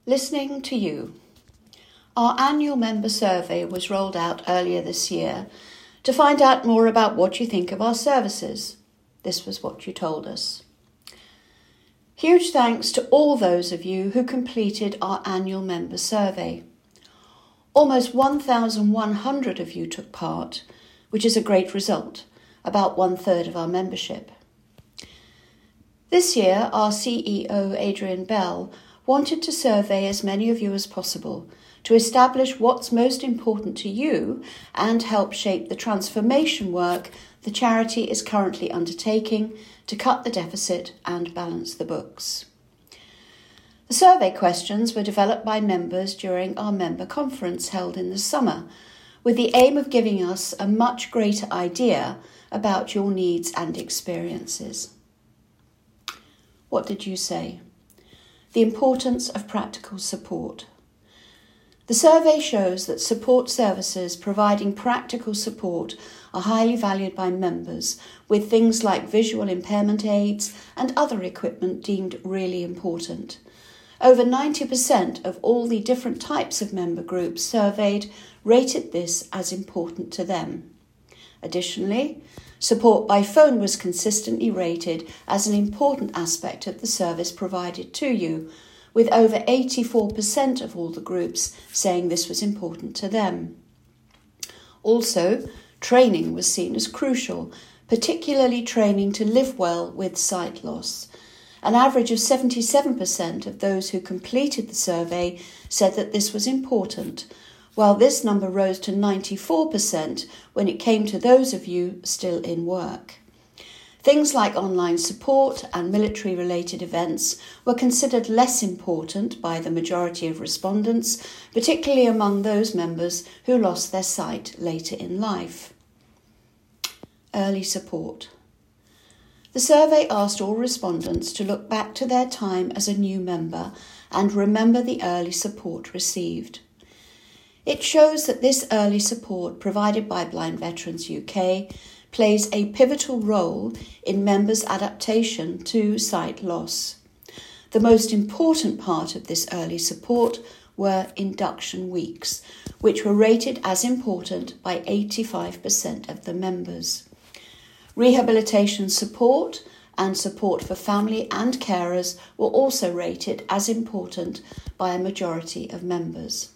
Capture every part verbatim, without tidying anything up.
Listening to you. Our annual member survey was rolled out earlier this year to find out more about what you think of our services. This was what you told us. Huge thanks to all those of you who completed our annual member survey. Almost one thousand one hundred of you took part, which is a great result, about one third of our membership. This year, our C E O, Adrian Bell, wanted to survey as many of you as possible to establish what's most important to you and help shape the transformation work the charity is currently undertaking to cut the deficit and balance the books. The survey questions were developed by members during our member conference held in the summer, with the aim of giving us a much greater idea about your needs and experiences. What did you say? The importance of practical support. The survey shows that support services providing practical support are highly valued by members, with things like visual impairment aids and other equipment deemed really important. Over ninety percent of all the different types of member groups surveyed rated this as important to them. Additionally, support by phone was consistently rated as an important aspect of the service provided to you, with over eighty-four percent of all the groups saying this was important to them. Also, training was seen as crucial, particularly training to live well with sight loss. An average of seventy-seven percent of those who completed the survey said that this was important, while this number rose to ninety-four percent when it came to those of you still in work. Things like online support and military-related events were considered less important by the majority of respondents, particularly among those members who lost their sight later in life. Early support. The survey asked all respondents to look back to their time as a new member and remember the early support received. It shows that this early support provided by Blind Veterans U K plays a pivotal role in members' adaptation to sight loss. The most important part of this early support were induction weeks, which were rated as important by eighty-five percent of the members. Rehabilitation support and support for family and carers were also rated as important by a majority of members.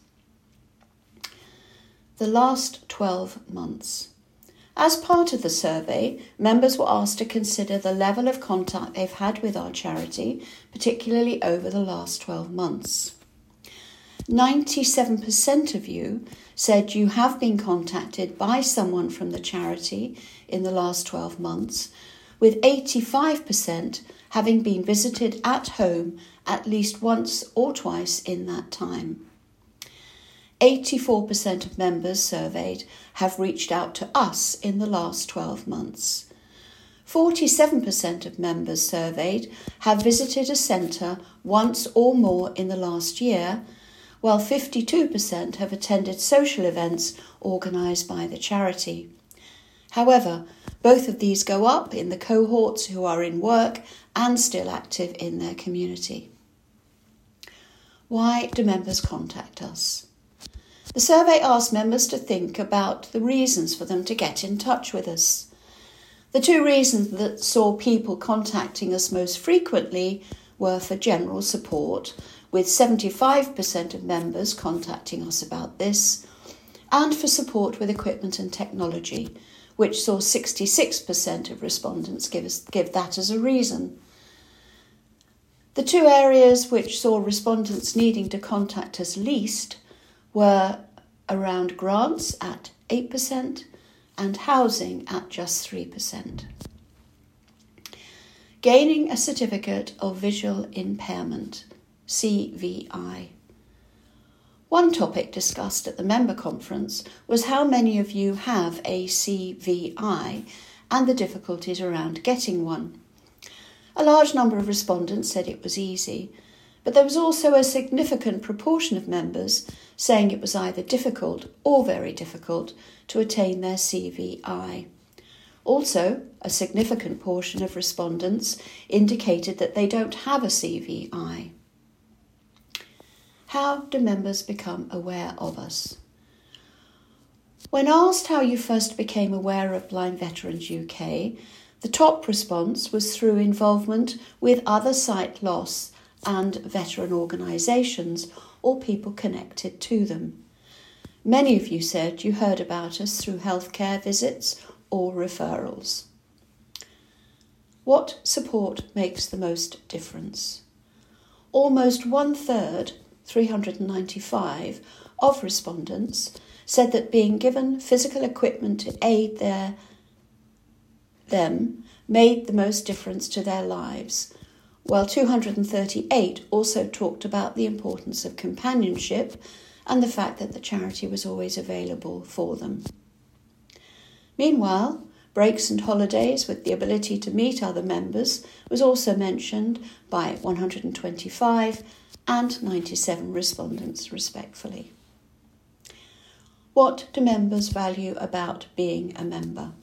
The last twelve months. As part of the survey, members were asked to consider the level of contact they've had with our charity, particularly over the last twelve months. ninety-seven percent of you said you have been contacted by someone from the charity in the last twelve months, with eighty-five percent having been visited at home at least once or twice in that time. eighty-four percent of members surveyed have reached out to us in the last twelve months. forty-seven percent of members surveyed have visited a centre once or more in the last year, while fifty-two percent have attended social events organised by the charity. However, both of these go up in the cohorts who are in work and still active in their community. Why do members contact us? The survey asked members to think about the reasons for them to get in touch with us. The two reasons that saw people contacting us most frequently were for general support, with seventy-five percent of members contacting us about this, and for support with equipment and technology, which saw sixty-six percent of respondents give, us, give that as a reason. The two areas which saw respondents needing to contact us least were around grants at eight percent and housing at just three percent. Gaining a certificate of visual impairment, C V I. One topic discussed at the member conference was how many of you have a C V I and the difficulties around getting one. A large number of respondents said it was easy, but there was also a significant proportion of members saying it was either difficult or very difficult to attain their C V I. Also, a significant portion of respondents indicated that they don't have a C V I. How do members become aware of us? When asked how you first became aware of Blind Veterans U K, the top response was through involvement with other sight loss and veteran organisations or people connected to them. Many of you said you heard about us through healthcare visits or referrals. What support makes the most difference? Almost one-third, three hundred ninety-five, of respondents said that being given physical equipment to aid their, them made the most difference to their lives, while two hundred thirty-eight also talked about the importance of companionship and the fact that the charity was always available for them. Meanwhile, breaks and holidays with the ability to meet other members was also mentioned by one hundred twenty-five and ninety-seven respondents respectively. What do members value about being a member?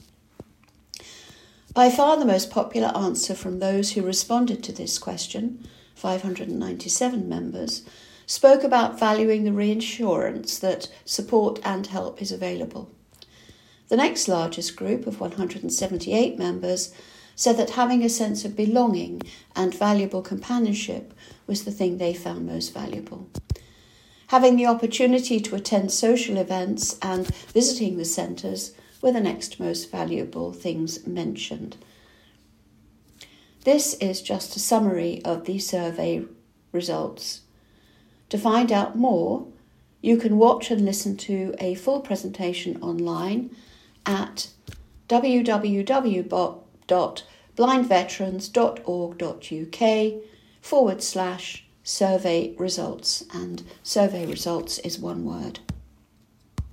By far the most popular answer from those who responded to this question, five hundred ninety-seven members, spoke about valuing the reassurance that support and help is available. The next largest group of one hundred seventy-eight members said that having a sense of belonging and valuable companionship was the thing they found most valuable. Having the opportunity to attend social events and visiting the centres were the next most valuable things mentioned. This is just a summary of the survey results. To find out more, you can watch and listen to a full presentation online at w w w dot blindveterans dot org dot u k forward slash survey results, and survey results is one word.